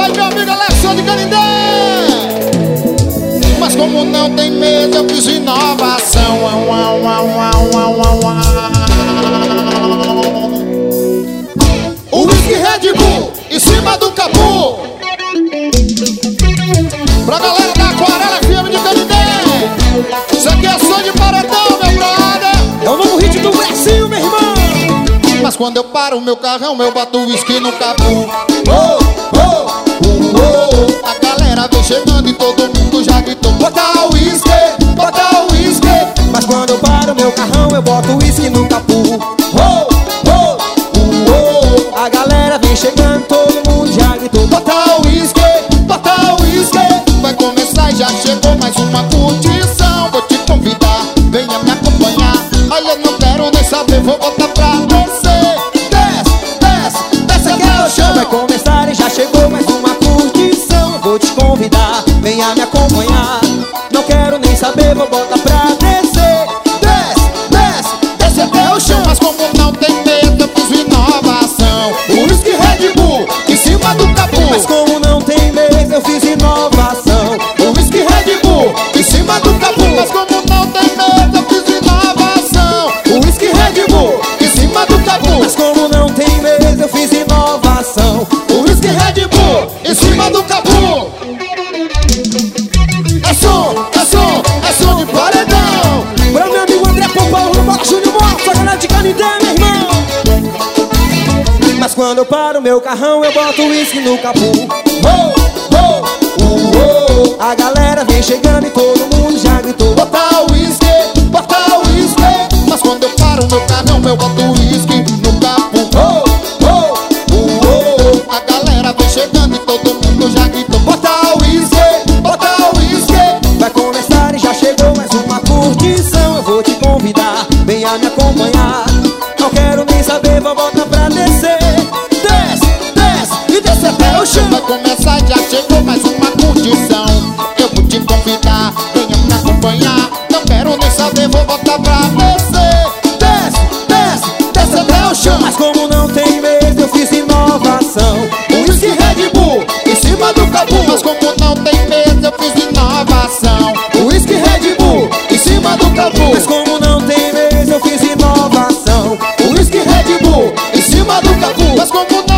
vai meu amigo Alexandre de Canindé. Mas como não tem medo, eu fiz inovação. O whisky Red Bull em cima do capô. Pra galera da Aquarela FM de Canindé, isso aqui é som de paredão, meu brother. É o novo hit do Brasil, meu irmão. Mas quando eu paro o meu carrão, eu boto o whisky no capô. A galera vem chegando e todo mundo já gritou: bota o whisky, bota o whisky. Mas quando eu paro meu carrão, eu boto o whisky no capô. A galera vem chegando, todo mundo já gritou: bota o whisky, bota o whisky. Vai começar e já chegou mais uma curtição. Vou te convidar, venha me acompanhar. Olha, eu não quero nem saber, vou botar pra descer. Desce, desce, desce aqui é o chão. Vai começar e já chegou mais uma curtição. Vou te convidar, venha me acompanhar. Não quero nem saber, vou botar pra descer. Desce, desce, desce até o chão. Mas como não tem medo, eu fiz inovação. O whisky Red Bull em cima do capô. Mas como não tem mês, eu fiz inovação. O whisky Red Bull em cima do capô. Mas como não tem medo, eu fiz inovação. O whisky Red Bull em cima do capô. Mas como não tem mês, eu fiz inovação. O whisky Red Bull em cima do capô. É som, é som, é som de paredão. Pra meu amigo André Popão, Bola Júnior Morto, a galera de Canindé, meu irmão. Mas quando eu paro meu carrão, eu boto o whisky no capô. A galera vem chegando e todo mundo já gritou: bota o whisky, bota o whisky. Mas quando eu paro meu carrão, eu boto o whisky no capô. A galera vem chegando e todo mundo já gritou: bota o whisky, bota o whisky. vai começar e já chegou mais uma curtição. Eu vou te convidar, venha me acompanhar. Não quero nem saber, vou botar pra descer. Desce, desce e desce até o chão. Vai começar, já chegou mais uma curtição. Eu vou te convidar, venha me acompanhar. Não quero nem saber, vou botar pra descer. Desce, desce, desce até o chão. Mas como não tem mês, eu fiz inovação. O whisky Red Bull em cima do capô. Mas como não tem medo, eu fiz inovação. O whisky Red Bull em cima do capô. Mas como não tem mês, eu fiz inovação. O whisky Red Bull em cima do capô. Mas como